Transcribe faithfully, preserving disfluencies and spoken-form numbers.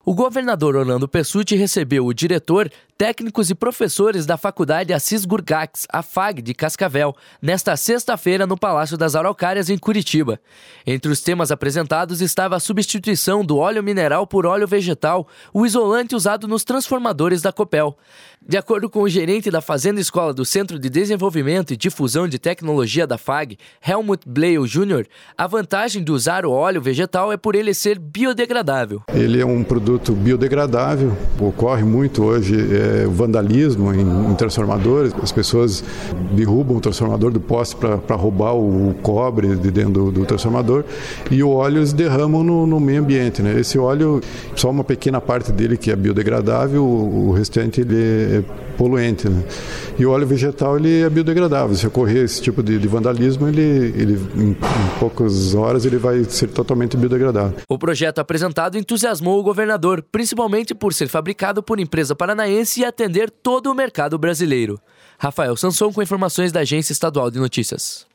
O governador Orlando Pessutti recebeu o diretor, técnicos e professores da Faculdade Assis Gurgax, a F A G de Cascavel, nesta sexta-feira no Palácio das Araucárias, em Curitiba. Entre os temas apresentados estava a substituição do óleo mineral por óleo vegetal, o isolante usado nos transformadores da Copel. De acordo com o gerente da Fazenda Escola do Centro de Desenvolvimento e Difusão de Tecnologia da F A G, Helmut Bleil Júnior, a vantagem de usar o óleo vegetal é por ele ser biodegradável. Ele é um produto biodegradável, ocorre muito hoje é, o vandalismo em, em transformadores, as pessoas derrubam o transformador do poste para roubar o, o cobre de dentro do, do transformador e o óleo eles derramam no, no meio ambiente, né? Esse óleo, só uma pequena parte dele que é biodegradável, o, o restante ele é poluente, né? E o óleo vegetal ele é biodegradável. Se ocorrer esse tipo de, de vandalismo, ele, ele em, em poucas horas ele vai ser totalmente biodegradável. O projeto apresentado entusiasmou o governador, principalmente por ser fabricado por empresa paranaense e atender todo o mercado brasileiro. Rafael Sanson com informações da Agência Estadual de Notícias.